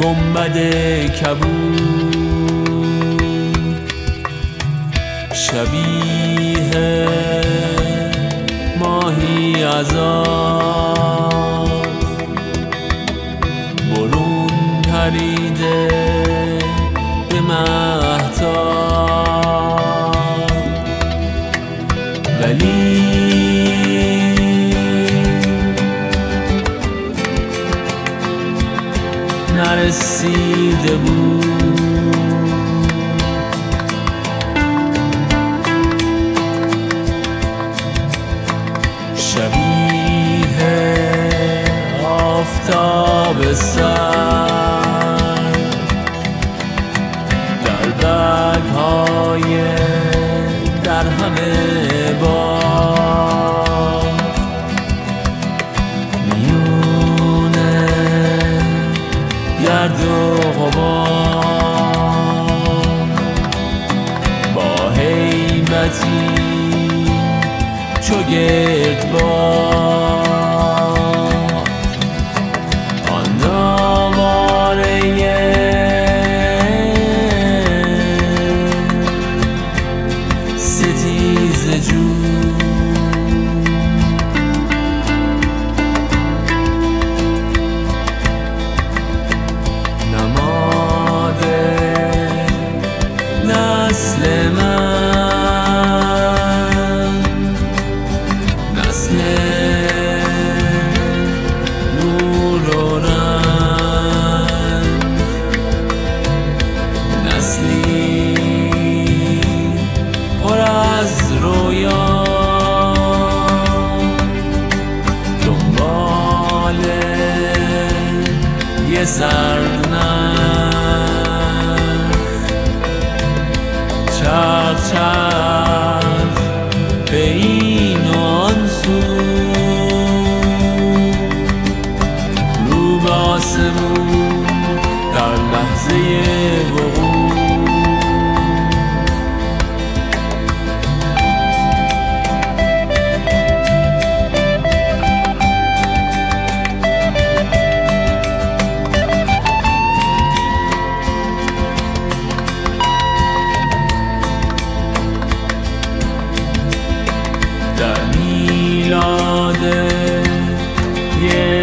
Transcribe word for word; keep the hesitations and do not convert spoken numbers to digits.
گنبد کبود، شبیه ماهی از آب برون پریده به مهتاب، ولی نرسیده بود. شبیه آفتاب سر در برگ‌های در همه باغ، میونه گرد و غبار، با هیبتی چو گردباد آن آواره ستیزه جو. نماد نسل من، نسل نور و رنگ، نسلی پر از رویا، دنبال یه سرنخ، چرخ چرخ به این و آن سو، رو به آسمون در لحظه وقوع. در میلاد یه